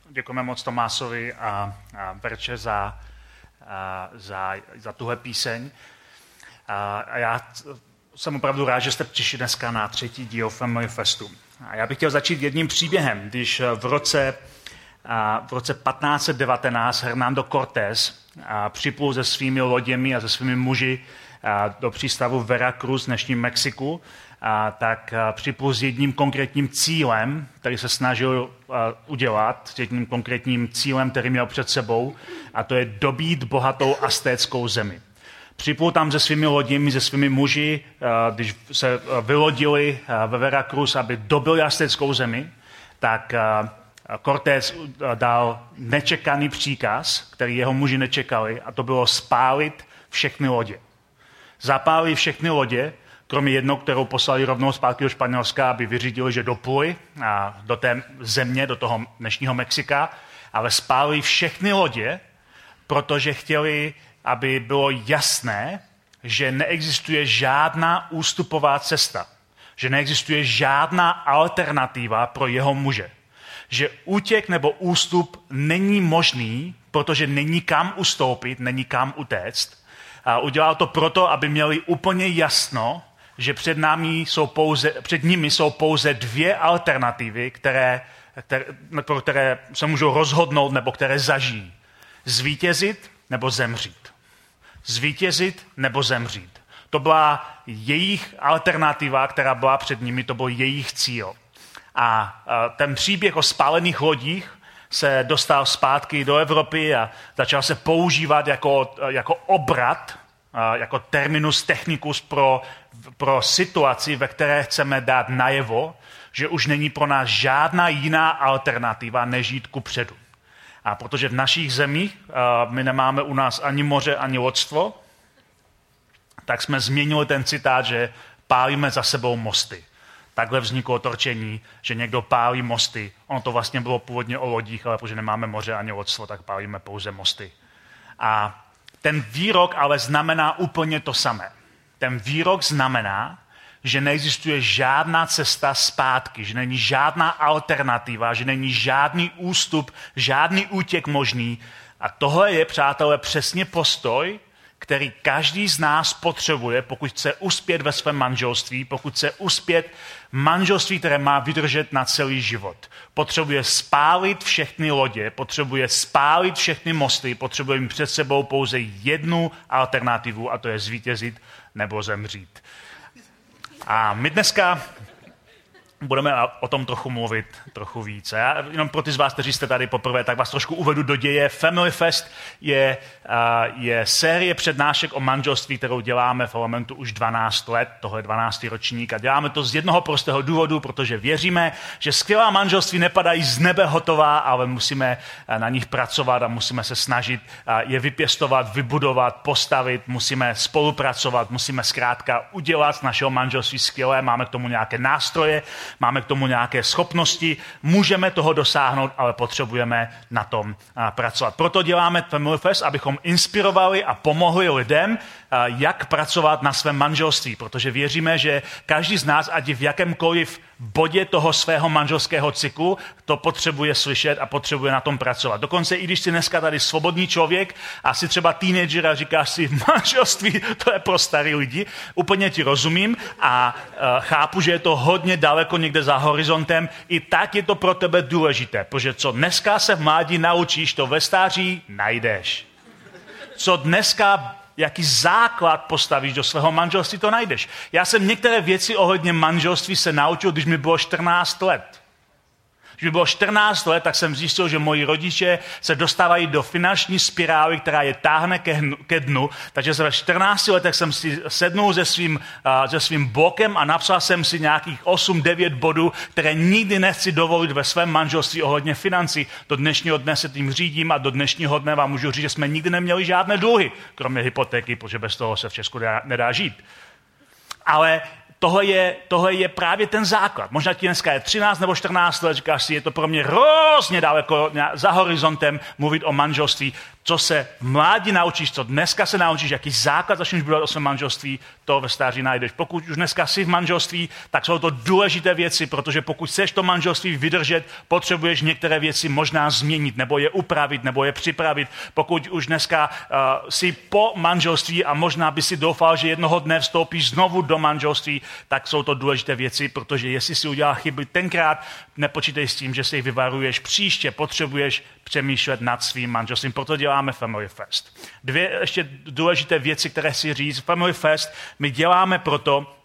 Děkujeme moc Tomásovi a Verče za tuhle píseň. A já jsem opravdu rád, že jste přišli dneska na 3. díl Family Festu. A já bych chtěl začít jedním příběhem, když v roce 1519 Hernando Cortés připlul se svými loděmi a se svými muži do přístavu Veracruz v dnešním Mexiku, tak připlul s jedním konkrétním cílem, který se snažil udělat, s jedním konkrétním cílem, který měl před sebou, a to je dobít bohatou aztéckou zemi. Připlul tam se svými loděmi, se svými muži, když se vylodili ve Veracruz, aby dobili aztéckou zemi, tak Cortés dal nečekaný příkaz, který jeho muži nečekali, a to bylo spálit všechny lodě. Zapálili všechny lodě, kromě jednou, kterou poslali rovnou zpátky do Španělska, aby vyřídili, že dopluli do té země, do toho dnešního Mexika, ale spálili všechny lodě, protože chtěli, aby bylo jasné, že neexistuje žádná ústupová cesta, že neexistuje žádná alternativa pro jeho muže. Že útěk nebo ústup není možný, protože není kam ustoupit, není kam utéct. A udělal to proto, aby měli úplně jasno, že před nimi jsou pouze dvě alternativy, pro které se můžou rozhodnout nebo které zažijí. Zvítězit nebo zemřít. Zvítězit nebo zemřít. To byla jejich alternativa, která byla před nimi, to byl jejich cíl. A ten příběh o spálených lodích se dostal zpátky do Evropy a začal se používat jako obrat, jako terminus technicus pro situaci, ve které chceme dát najevo, že už není pro nás žádná jiná alternativa, než jít kupředu. A protože v našich zemích my nemáme u nás ani moře, ani loďstvo, tak jsme změnili ten citát, že pálíme za sebou mosty. Takhle vzniklo torčení, že někdo pálí mosty. Ono to vlastně bylo původně o lodích, ale protože nemáme moře ani loďstvo, tak pálíme pouze mosty. A ten výrok ale znamená úplně to samé. Ten výrok znamená, že neexistuje žádná cesta zpátky, že není žádná alternativa, že není žádný ústup, žádný útěk možný. A tohle je, přátelé, přesně postoj, který každý z nás potřebuje, pokud chce uspět ve svém manželství, pokud chce uspět manželství, které má vydržet na celý život. Potřebuje spálit všechny lodě, potřebuje spálit všechny mosty, potřebuje mít před sebou pouze jednu alternativu, a to je zvítězit nebo zemřít. A my dneska budeme o tom trochu mluvit trochu víc. Já jenom pro ty z vás, kteří jste tady poprvé, tak vás trošku uvedu do děje. Family Fest je série přednášek o manželství, kterou děláme v Elementu už 12 let, tohle je 12. ročník, a děláme to z jednoho prostého důvodu, protože věříme, že skvělá manželství nepadají z nebe hotová, ale musíme na nich pracovat a musíme se snažit je vypěstovat, vybudovat, postavit, musíme spolupracovat, musíme zkrátka udělat z našeho manželství skvělé, máme k tomu nějaké nástroje, máme k tomu nějaké schopnosti, můžeme toho dosáhnout, ale potřebujeme na tom pracovat. Proto děláme Family Fest, abychom inspirovali a pomohli lidem, jak pracovat na svém manželství, protože věříme, že každý z nás, ať v jakémkoliv bodě toho svého manželského cyklu, to potřebuje slyšet a potřebuje na tom pracovat. Dokonce i když jsi dneska tady svobodný člověk a jsi třeba teenager a říkáš si, manželství, to je pro starý lidi, úplně ti rozumím a chápu, že je to hodně daleko někde za horizontem, i tak je to pro tebe důležité, protože co dneska se v mládí naučíš, to ve stáří najdeš. Co dneska jaký základ postavíš do svého manželství, to najdeš. Já jsem některé věci ohledně manželství se naučil, když mi bylo 14 let. Když mi bylo 14 let, tak jsem zjistil, že moji rodiče se dostávají do finanční spirály, která je táhne ke dnu, takže ve 14 letech jsem si sednul se svým blokem a napsal jsem si nějakých 8-9 bodů, které nikdy nechci dovolit ve svém manželství ohledně financí. Do dnešního dne se tím řídím a do dnešního dne vám můžu říct, že jsme nikdy neměli žádné dluhy, kromě hypotéky, protože bez toho se v Česku nedá žít. Ale tohle je právě ten základ. Možná ti dneska je 13 nebo 14 let, říkáš si, je to pro mě hrozně daleko za horizontem mluvit o manželství. Co se v mládí naučíš, co dneska se naučíš, jaký základ začneš budovat o svém manželství, to ve stáří najdeš. Pokud už dneska jsi v manželství, tak jsou to důležité věci, protože pokud chceš to manželství vydržet, potřebuješ některé věci možná změnit, nebo je upravit, nebo je připravit. Pokud už dneska jsi po manželství a možná by si doufal, že jednoho dne vstoupíš znovu do manželství, tak jsou to důležité věci, protože jestli si udělal chyby tenkrát, nepočítej s tím, že si jich vyvaruješ příště, potřebuješ přemýšlet nad svým manželstvím. Proto děláme Family Fest. Dvě ještě důležité věci, které si říct. Family Fest my děláme proto,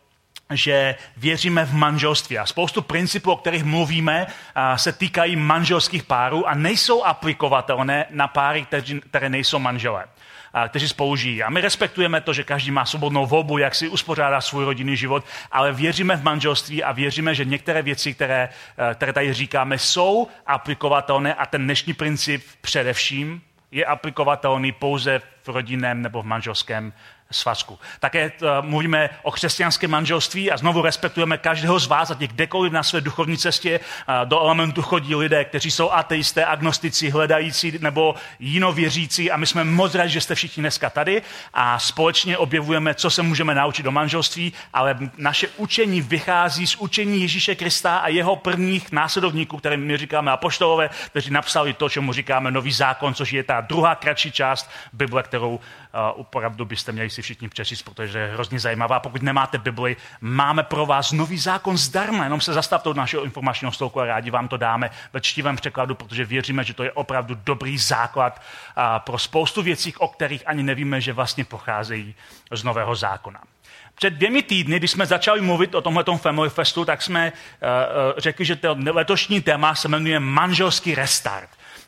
že věříme v manželství. A spoustu principů, o kterých mluvíme, se týkají manželských párů a nejsou aplikovatelné na páry, které nejsou manželé, kteří spolu žijí. A my respektujeme to, že každý má svobodnou volbu, jak si uspořádá svůj rodinný život, ale věříme v manželství a věříme, že některé věci, které tady říkáme, jsou aplikovatelné a ten dnešní princip především je aplikovatelný pouze v rodinném nebo v manželském svazku. Také mluvíme o křesťanském manželství a znovu respektujeme každého z vás, ať je kdekoliv na své duchovní cestě. Do Elementu chodí lidé, kteří jsou ateisté, agnostici, hledající nebo jinověřící a my jsme moc rádi, že jste všichni dneska tady a společně objevujeme, co se můžeme naučit o manželství, ale naše učení vychází z učení Ježíše Krista a jeho prvních následovníků, kterým my říkáme apoštolové, kteří napsali to, čemu říkáme Nový zákon, což je ta druhá kratší část Bible, kterou opravdu byste měli si všichni přečíst, protože je hrozně zajímavá. Pokud nemáte Bibli, máme pro vás Nový zákon zdarma, jenom se zastavte od našeho informačního stolku a rádi vám to dáme ve čtivém překladu, protože věříme, že to je opravdu dobrý základ pro spoustu věcí, o kterých ani nevíme, že vlastně pocházejí z Nového zákona. Před 2 týdny, když jsme začali mluvit o tomhletom Family Festu, tak jsme řekli, že to letošní téma se jmenuje manželský restart.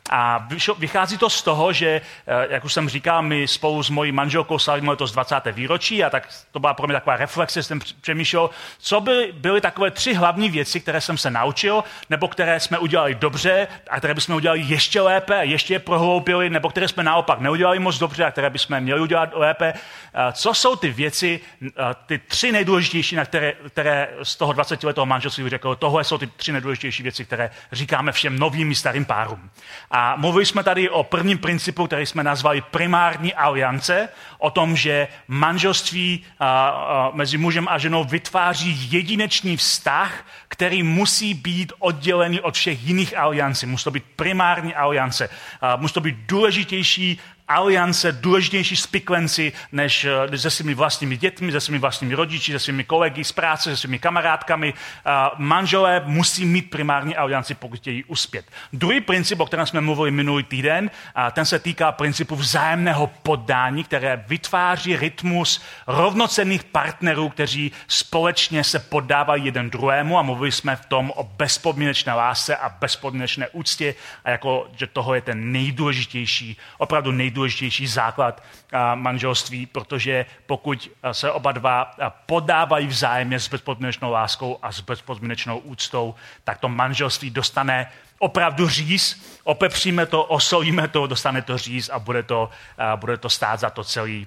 A vychází to z toho, že, jak už jsem říkal, my spolu s mojí manželkou slavíme letos 20. výročí a tak to byla pro mě taková reflexe, jsem přemýšlel, co byly takové 3 hlavní věci, které jsem se naučil, nebo které jsme udělali dobře a které bychom udělali ještě lépe a ještě je prohloubili, nebo které jsme naopak neudělali moc dobře a které bychom měli udělat lépe. Co jsou ty věci, ty 3 nejdůležitější, na které z toho 20letého manželství řekl, tohle jsou ty 3 nejdůležitější věci, které říkáme všem novým i starým párům. A mluvili jsme tady o prvním principu, který jsme nazvali primární aliance, o tom, že manželství mezi mužem a ženou vytváří jedinečný vztah, který musí být oddělený od všech jiných aliancí. Musí to být primární aliance, musí to být důležitější aliance, důležitější spiklenci než se svými vlastními dětmi, se svými vlastními rodiči, se svými kolegy z práce, se svými kamarádkami. Manželé musí mít primární alianci, pokud chtějí uspět. Druhý princip, o kterém jsme mluvili minulý týden, ten se týká principu vzájemného poddání, které vytváří rytmus rovnocenných partnerů, kteří společně se poddávají jeden druhému a mluvili jsme v tom o bezpodmínečné lásce a bezpodmínečné úctě a jako, že toho je ten nejdůležitější, opravdu nejdůležitější základ manželství, protože pokud se oba dva podávají vzájemně s bezpodmínečnou láskou a s bezpodmínečnou úctou, tak to manželství dostane opravdu říz, opepříme to, osolíme to, dostane to říz a bude to stát za to celý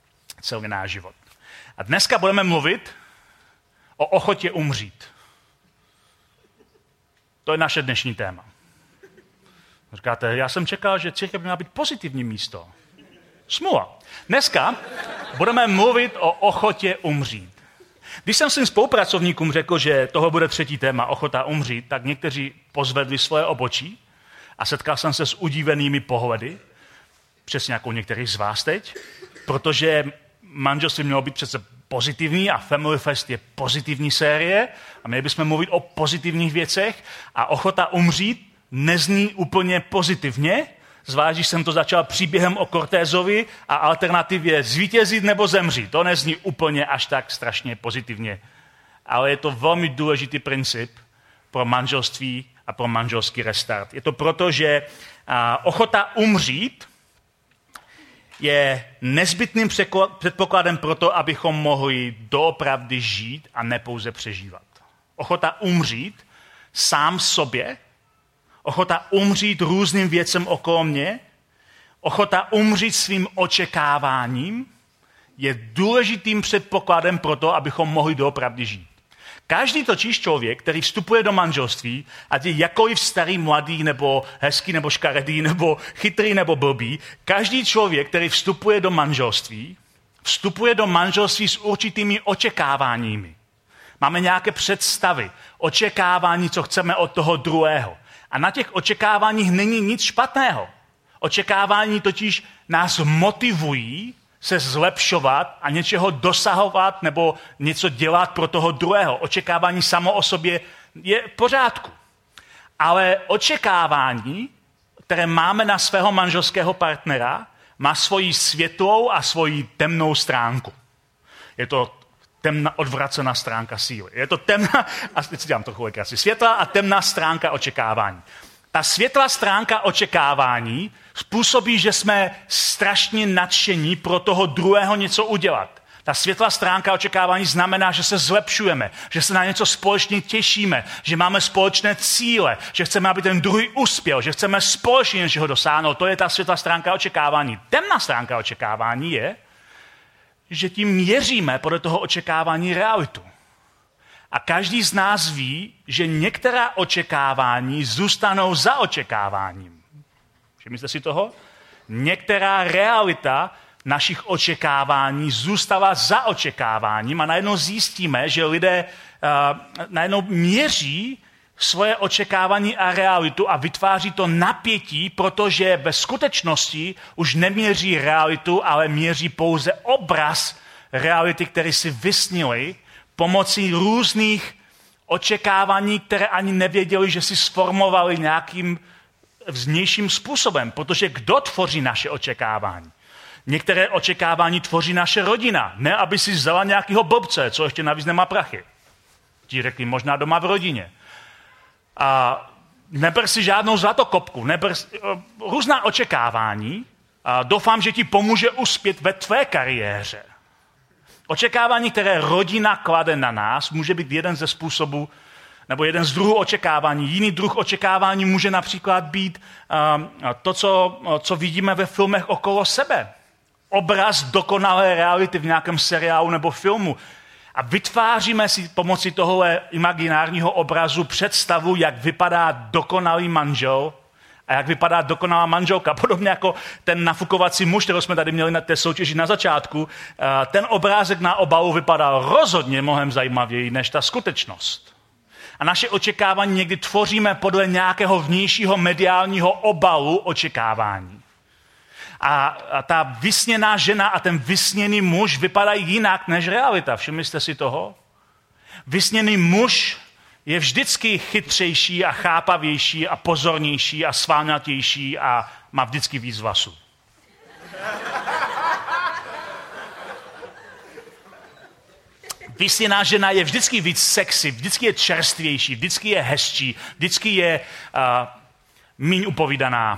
náš život. A dneska budeme mluvit o ochotě umřít. To je naše dnešní téma. Říkáte, já jsem čekal, že církev měla být pozitivní místo. Smůla. Dneska budeme mluvit o ochotě umřít. Když jsem svým spolupracovníkům řekl, že toho bude 3. téma, ochota umřít, tak někteří pozvedli svoje obočí a setkal jsem se s udívenými pohledy, přesně jako některých z vás teď, protože manželství mělo být přece pozitivní a Family Fest je pozitivní série a měli bychom mluvit o pozitivních věcech a ochota umřít nezní úplně pozitivně, zvlášť, když jsem to začal příběhem o Cortézovi a alternativě zvítězit nebo zemřít. To nezní úplně až tak strašně pozitivně. Ale je to velmi důležitý princip pro manželství a pro manželský restart. Je to proto, že ochota umřít je nezbytným předpokladem pro to, abychom mohli doopravdy žít a ne pouze přežívat. Ochota umřít sám sobě, ochota umřít různým věcem okolo mě, ochota umřít svým očekáváním je důležitým předpokladem pro to, abychom mohli doopravdy žít. Každý totiž člověk, který vstupuje do manželství, ať je jakoliv starý, mladý, nebo hezký, nebo škaredý, nebo chytrý, nebo blbý, každý člověk, který vstupuje do manželství, vstupuje do manželství s určitými očekáváními. Máme nějaké představy, očekávání, co chceme od toho druhého. A na těch očekáváních není nic špatného. Očekávání totiž nás motivují se zlepšovat a něčeho dosahovat nebo něco dělat pro toho druhého. Očekávání samo o sobě je v pořádku. Ale očekávání, které máme na svého manželského partnera, má svoji světlou a svoji temnou stránku. Je to odvracená stránka síly. Je to temná, a teď si dělám trochu legraci, světlá a temná stránka očekávání. Ta světlá stránka očekávání způsobí, že jsme strašně nadšení pro toho druhého něco udělat. Ta světlá stránka očekávání znamená, že se zlepšujeme, že se na něco společně těšíme, že máme společné cíle, že chceme, aby ten druhý uspěl, že chceme společně něčeho dosáhnout. To je ta světlá stránka očekávání. Temná stránka očekávání je, že tím měříme podle toho očekávání realitu. A každý z nás ví, že některá očekávání zůstanou za očekáváním. Všimněte si toho? Některá realita našich očekávání zůstává za očekáváním a najednou zjistíme, že lidé najednou měří svoje očekávání a realitu a vytváří to napětí, protože ve skutečnosti už neměří realitu, ale měří pouze obraz reality, který si vysnili pomocí různých očekávání, které ani nevěděli, že si sformovali nějakým vnějším způsobem, protože kdo tvoří naše očekávání? Některé očekávání tvoří naše rodina. Ne, aby si vzala nějakého blbce, co ještě navíc nemá prachy. Ti řekli možná doma v rodině. A neber si žádnou zlatokopku. Různá očekávání. A doufám, že ti pomůže uspět ve tvé kariéře. Očekávání, které rodina klade na nás, může být jeden ze způsobů, nebo jeden z druhů očekávání. Jiný druh očekávání může například být to, co vidíme ve filmech okolo sebe. Obraz dokonalé reality v nějakém seriálu nebo filmu. A vytváříme si pomocí tohohle imaginárního obrazu představu, jak vypadá dokonalý manžel a jak vypadá dokonalá manželka. Podobně jako ten nafukovací muž, kterou jsme tady měli na té soutěži na začátku. Ten obrázek na obalu vypadal rozhodně mnohem zajímavěji než ta skutečnost. A naše očekávání někdy tvoříme podle nějakého vnějšího mediálního obalu očekávání. A ta vysněná žena a ten vysněný muž vypadají jinak než realita. Všimli jste si toho? Vysněný muž je vždycky chytřejší a chápavější a pozornější a svalnatější a má vždycky víc vlasů. Vysněná žena je vždycky víc sexy, vždycky je čerstvější, vždycky je hezčí, vždycky je míň upovídaná.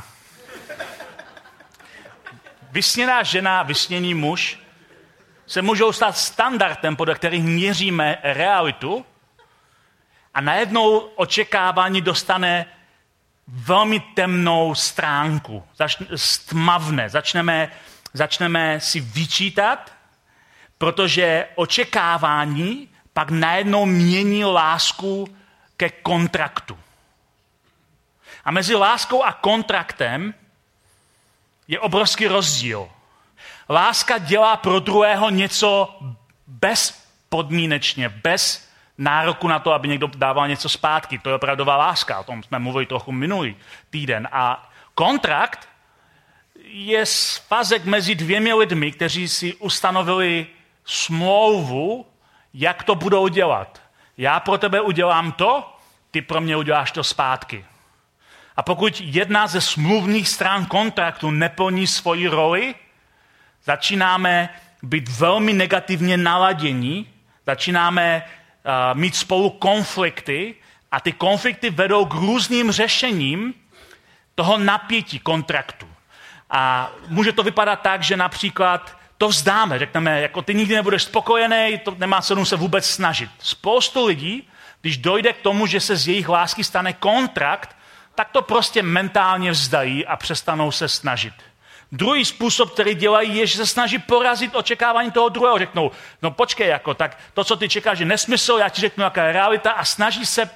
Vysněná žena, vysněný muž se můžou stát standardem, podle kterých měříme realitu a najednou očekávání dostane velmi temnou stránku, stmavne, začneme si vyčítat, protože očekávání pak najednou mění lásku ke kontraktu. A mezi láskou a kontraktem je obrovský rozdíl. Láska dělá pro druhého něco bezpodmínečně, bez nároku na to, aby někdo dával něco zpátky. To je opravdová láska, o tom jsme mluvili trochu minulý týden. A kontrakt je svazek mezi dvěmi lidmi, kteří si ustanovili smlouvu, jak to budou dělat. Já pro tebe udělám to, ty pro mě uděláš to zpátky. A pokud jedna ze smluvních stran kontraktu neplní svoji roli, začínáme být velmi negativně naladění, začínáme mít spolu konflikty a ty konflikty vedou k různým řešením toho napětí kontraktu. A může to vypadat tak, že například to vzdáme, řekneme, jako ty nikdy nebudeš spokojený, to nemá cenu se vůbec snažit. Spoustu lidí, když dojde k tomu, že se z jejich lásky stane kontrakt, tak to prostě mentálně vzdají a přestanou se snažit. Druhý způsob, který dělají, je, že se snaží porazit očekávání toho druhého. Řeknou, no počkej, tak to, co ty čekáš, je nesmysl, já ti řeknu, jaká je realita a snaží se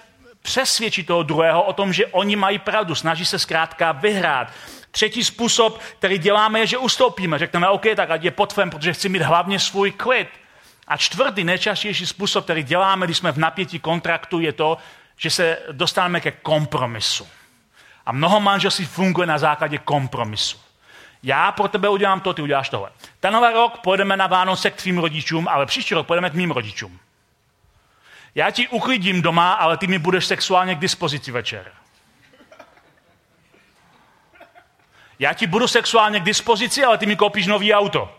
přesvědčit toho druhého o tom, že oni mají pravdu, snaží se zkrátka vyhrát. Třetí způsob, který děláme, je, že ustoupíme. Řekneme, OK, tak ať je potvem, protože chci mít hlavně svůj klid. A čtvrtý, nejčastější způsob, který děláme, když jsme v napětí kontraktu, je to, že se dostaneme ke kompromisu. A mnoho manželství funguje na základě kompromisu. Já pro tebe udělám to, ty uděláš tohle. Tenhle rok pojedeme na Vánoce k tvým rodičům, ale příští rok pojedeme k mým rodičům. Já ti uklidím doma, ale ty mi budeš sexuálně k dispozici večer. Já ti budu sexuálně k dispozici, ale ty mi koupíš nový auto.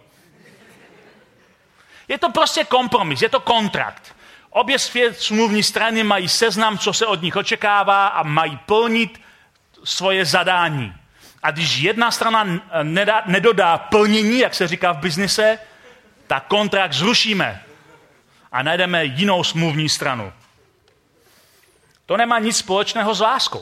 Je to prostě kompromis, je to kontrakt. Obě smluvní strany mají seznam, co se od nich očekává a mají plnit svoje zadání. A když jedna strana nedodá plnění, jak se říká v biznise, tak kontrakt zrušíme a najdeme jinou smluvní stranu. To nemá nic společného s láskou.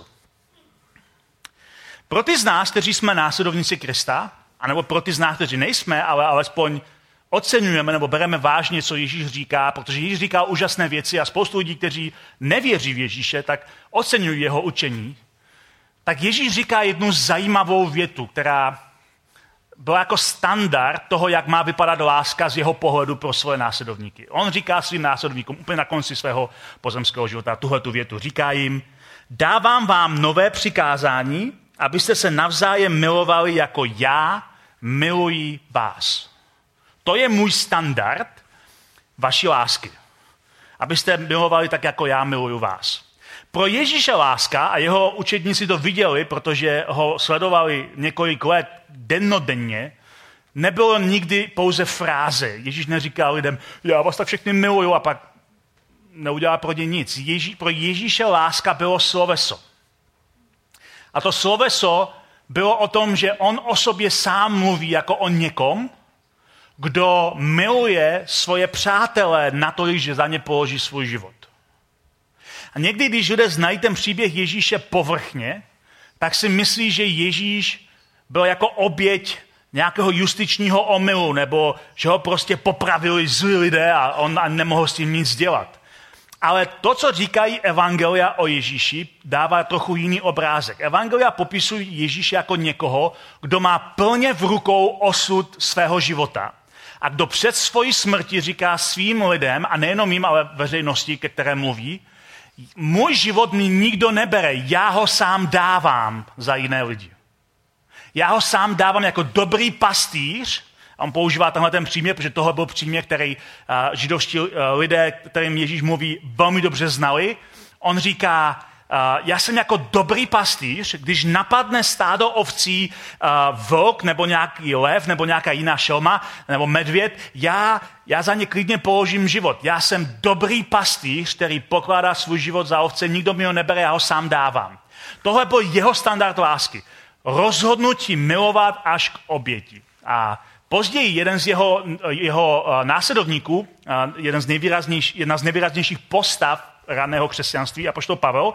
Pro ty z nás, kteří jsme následovníci Krista, anebo pro ty z nás, kteří nejsme, ale alespoň oceňujeme nebo bereme vážně, co Ježíš říká, protože Ježíš říká úžasné věci a spoustu lidí, kteří nevěří v Ježíše, tak oceňují jeho učení. Tak Ježíš říká jednu zajímavou větu, která byla jako standard toho, jak má vypadat láska z jeho pohledu pro svoje následovníky. On říká svým následovníkům úplně na konci svého pozemského života tuhletu větu. Říká jim, dávám vám nové přikázání, abyste se navzájem milovali, jako já miluji vás. To je můj standard vaší lásky. Abyste milovali tak, jako já miluju vás. Pro Ježíše láska, a jeho učedníci to viděli, protože ho sledovali několik let dennodenně, nebylo nikdy pouze fráze. Ježíš neříkal lidem, já vás tak všechny miluju a pak neudělá pro ně nic. Pro Ježíše láska bylo sloveso. A to sloveso bylo o tom, že on o sobě sám mluví jako o někom, kdo miluje svoje přátele natolik, že za ně položí svůj život. A někdy, když lidé znají ten příběh Ježíše povrchně, tak si myslí, že Ježíš byl jako oběť nějakého justičního omylu, nebo že ho prostě popravili zlí lidé a on nemohl s tím nic dělat. Ale to, co říkají evangelia o Ježíši, dává trochu jiný obrázek. Evangelia popisují Ježíše jako někoho, kdo má plně v rukou osud svého života. A kdo před svojí smrtí říká svým lidem, a nejenom jim, ale veřejnosti, ke které mluví, můj život mi nikdo nebere, já ho sám dávám za jiné lidi. Já ho sám dávám jako dobrý pastýř, a on používá tenhle ten příměr, protože tohle byl příměr, který židovští lidé, kterým Ježíš mluví, velmi dobře znali. On říká, já jsem jako dobrý pastýř, když napadne stádo ovcí vlk nebo nějaký lev nebo nějaká jiná šelma nebo medvěd, já za ně klidně položím život. Já jsem dobrý pastýř, který pokládá svůj život za ovce, nikdo mi ho nebere, já ho sám dávám. Tohle byl jeho standard lásky. Rozhodnutí milovat až k oběti. A později jeden z jeho následovníků, jedna z nejvýraznějších postav raného křesťanství, apoštol Pavel,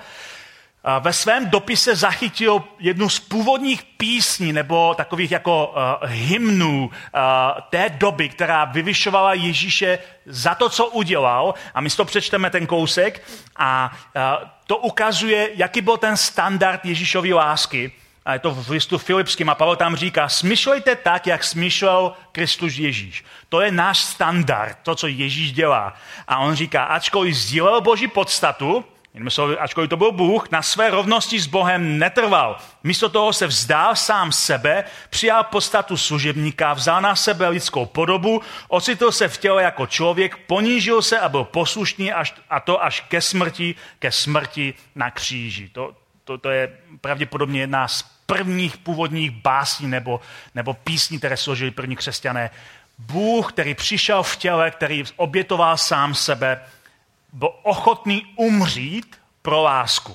ve svém dopise zachytil jednu z původních písní nebo takových jako hymnů té doby, která vyvyšovala Ježíše za to, co udělal. A my si to přečteme ten kousek a to ukazuje, jaký byl ten standard Ježíšovy lásky. A je to v listu Filipským a Pavel tam říká, smýšlejte tak, jak smýšlel Kristus Ježíš. To je náš standard, to, co Ježíš dělá. A on říká, ačkoliv sdílel Boží podstatu, ačkoliv to byl Bůh, na své rovnosti s Bohem netrval. Místo toho se vzdál sám sebe, přijal podstatu služebníka, vzal na sebe lidskou podobu, ocitl se v těle jako člověk, ponížil se a byl poslušný a to až ke smrti na kříži. To je pravděpodobně jedna z prvních původních básní nebo písní, které složili první křesťané. Bůh, který přišel v těle, který obětoval sám sebe, byl ochotný umřít pro lásku.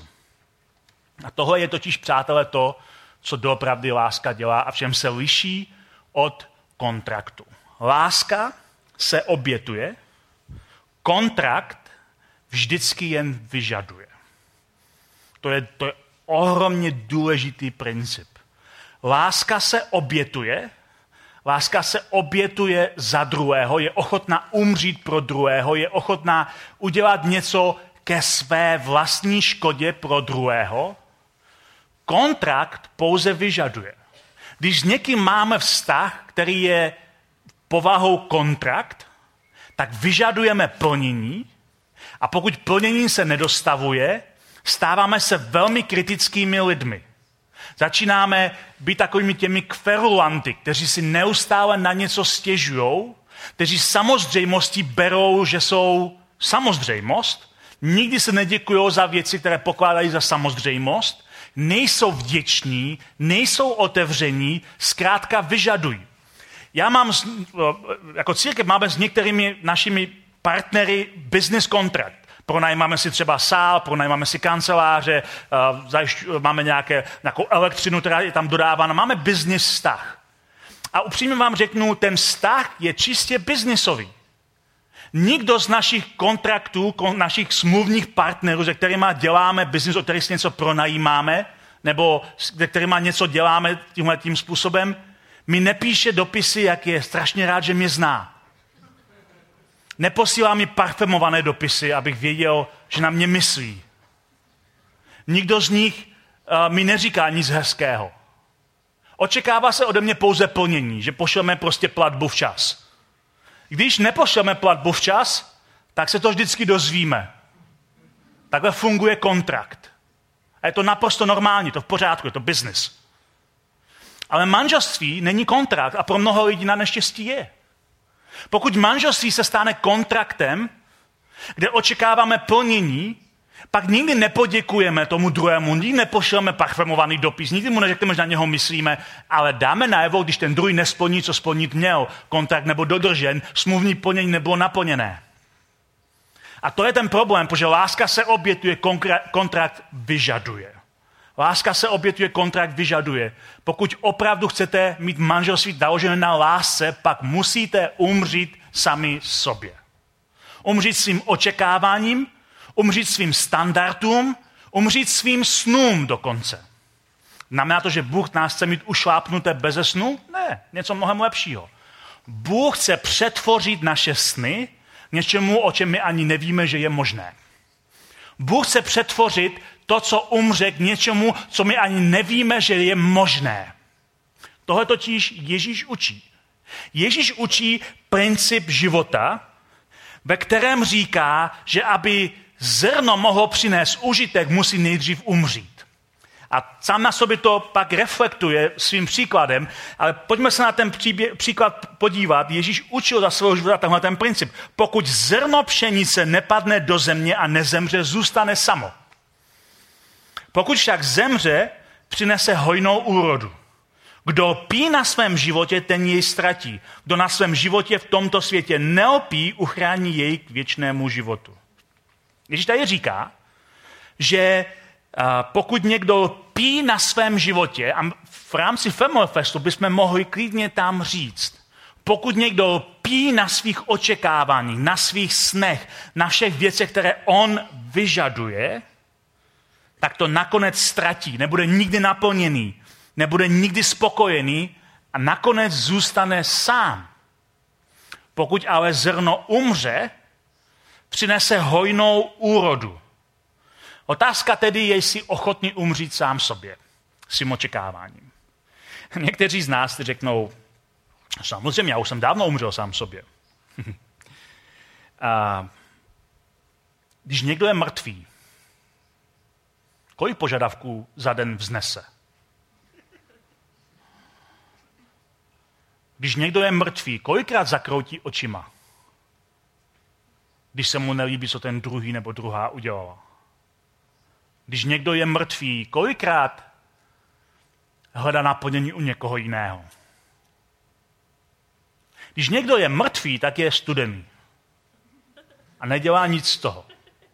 A tohle je totiž, přátelé, to, co doopravdy láska dělá a v čem se liší od kontraktu. Láska se obětuje, kontrakt vždycky jen vyžaduje. To je ohromně důležitý princip. Láska se obětuje za druhého, je ochotná umřít pro druhého, je ochotná udělat něco ke své vlastní škodě pro druhého, kontrakt pouze vyžaduje. Když s někým máme vztah, který je povahou kontrakt, tak vyžadujeme plnění a pokud plnění se nedostavuje, stáváme se velmi kritickými lidmi. Začínáme být takovými těmi kverulanty, kteří si neustále na něco stěžujou, kteří samozřejmostí berou, že jsou samozřejmost, nikdy se neděkují za věci, které pokládají za samozřejmost, nejsou vděční, nejsou otevření, zkrátka vyžadují. Jako církev máme s některými našimi partnery business contract. Pronajímáme si třeba sál, pronajímáme si kanceláře, máme nějakou elektřinu, která je tam dodávána. Máme business vztah. A upřímně vám řeknu, ten vztah je čistě businessový. Nikdo z našich kontraktů, našich smluvních partnerů, se kterými děláme business, o kterých si něco pronajímáme, nebo se kterými něco děláme tím způsobem, mi nepíše dopisy, jak je strašně rád, že mě zná. Neposílá mi parfumované dopisy, abych věděl, že na mě myslí. Nikdo z nich mi neříká nic hezkého. Očekává se ode mě pouze plnění, že pošleme prostě platbu včas. Když nepošleme platbu včas, tak se to vždycky dozvíme. Takhle funguje kontrakt. A je to naprosto normální, to v pořádku, je to business. Ale manželství není kontrakt a pro mnoho lidí na neštěstí je. Pokud manželství se stane kontraktem, kde očekáváme plnění, pak nikdy nepoděkujeme tomu druhému, nikdy nepošleme parfumovaný dopis, nikdy mu neřekneme, že na něho myslíme, ale dáme najevo, když ten druhý nesplní, co splnit měl, kontrakt nebyl dodržen, smluvní plnění nebylo naplněné. A to je ten problém, protože láska se obětuje, kontrakt vyžaduje. Láska se obětuje, kontrakt vyžaduje. Pokud opravdu chcete mít manželství založené na lásce, pak musíte umřít sami sobě. Umřít svým očekáváním, umřít svým standardům, umřít svým snům dokonce. Znamená to, že Bůh nás chce mít ušlápnuté beze snu? Ne, něco mnohem lepšího. Bůh chce přetvořit naše sny k něčemu, o čem my ani nevíme, že je možné. Bůh chce přetvořit to, co umře, k něčemu, co my ani nevíme, že je možné. Tohle totiž Ježíš učí. Ježíš učí princip života, ve kterém říká, že aby zrno mohlo přinést užitek, musí nejdřív umřít. A sám na sobě to pak reflektuje svým příkladem, ale pojďme se na ten příklad podívat. Ježíš učil za svého života tenhle ten princip. Pokud zrno pšenice nepadne do země a nezemře, zůstane samo. Pokud však zemře, přinese hojnou úrodu. Kdo pí na svém životě, ten jej ztratí. Kdo na svém životě v tomto světě neopí, uchrání jej k věčnému životu. Ježíš tady říká, že pokud někdo pí na svém životě, a v rámci Family Festu bychom mohli klidně tam říct, pokud někdo pí na svých očekáváních, na svých snech, na všech věcech, které on vyžaduje, tak to nakonec ztratí, nebude nikdy naplněný, nebude nikdy spokojený a nakonec zůstane sám. Pokud ale zrno umře, přinese hojnou úrodu. Otázka tedy je, jestli ochotný umřít sám sobě, svým očekáváním. Někteří z nás řeknou, samozřejmě, já už jsem dávno umřel sám sobě. A když někdo je mrtvý, kolik požadavků za den vznese? Když někdo je mrtvý, kolikrát zakroutí očima? Když se mu nelíbí, co ten druhý nebo druhá udělala. Když někdo je mrtvý, kolikrát hledá naplnění u někoho jiného. Když někdo je mrtvý, tak je studený. A nedělá nic z toho.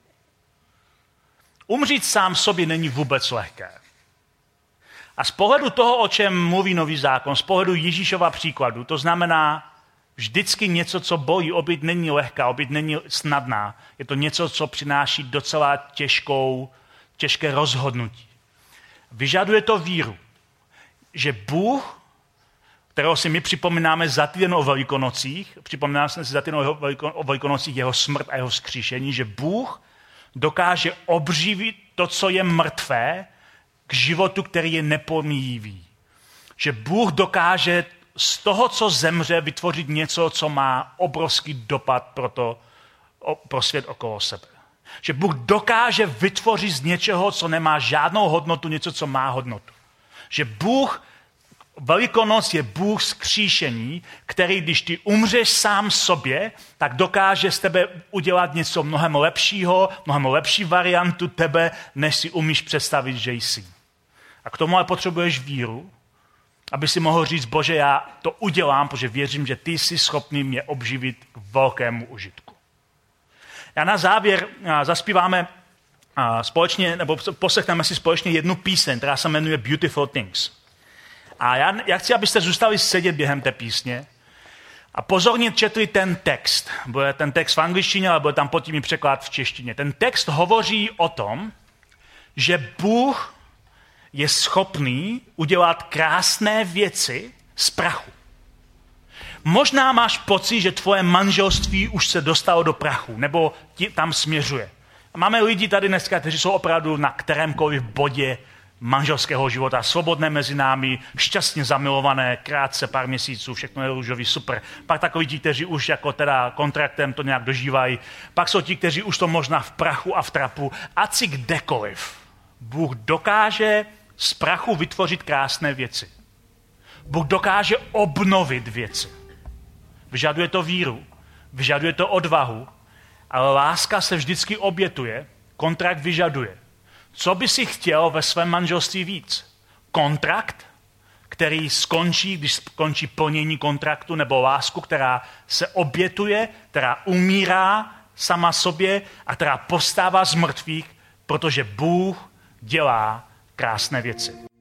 Umřít sám sobě není vůbec lehké. A z pohledu toho, o čem mluví Nový zákon, z pohledu Ježíšova příkladu, to znamená vždycky něco, co bolí. Oběť není lehká, oběť není snadná. Je to něco, co přináší docela těžké rozhodnutí. Vyžaduje to víru, že Bůh, kterého si my připomínáme za týden o Velikonocích, připomínáme si za týden o Velikonocích jeho smrt a jeho vzkříšení, že Bůh dokáže obživit to, co je mrtvé, k životu, který je nepomíjivý. Že Bůh dokáže z toho, co zemře, vytvořit něco, co má obrovský dopad pro svět okolo sebe. Že Bůh dokáže vytvořit z něčeho, co nemá žádnou hodnotu, něco, co má hodnotu. Že Velikonoc je Bůh vzkříšení, který, když ty umřeš sám sobě, tak dokáže z tebe udělat něco mnohem lepšího, mnohem lepší variantu tebe, než si umíš představit, že jsi. A k tomu ale potřebuješ víru, aby si mohl říct, Bože, já to udělám, protože věřím, že ty jsi schopný mě obživit k velkému užitku. A na závěr zaspíváme společně, nebo poslechneme si společně jednu píseň, která se jmenuje Beautiful Things. A já chci, abyste zůstali sedět během té písně a pozorně četli ten text. Bude ten text v angličtině, ale bude tam pod tím i překlad v češtině. Ten text hovoří o tom, že Bůh je schopný udělat krásné věci z prachu. Možná máš pocit, že tvoje manželství už se dostalo do prachu, nebo ti tam směřuje. A máme lidi tady dneska, kteří jsou opravdu na kterémkoliv bodě manželského života, svobodné mezi námi, šťastně zamilované, krátce, pár měsíců, všechno je růžový, super. Pak takoví ti, kteří už jako teda kontraktem to nějak dožívají. Pak jsou ti, kteří už to možná v prachu a v trapu, ať si kdekoliv. Bůh dokáže z prachu vytvořit krásné věci. Bůh dokáže obnovit věci. Vyžaduje to víru, vyžaduje to odvahu, ale láska se vždycky obětuje, kontrakt vyžaduje. Co by si chtěl ve svém manželství víc? Kontrakt, který skončí, když skončí plnění kontraktu, nebo lásku, která se obětuje, která umírá sama sobě a která povstává z mrtvých, protože Bůh dělá krásné věci.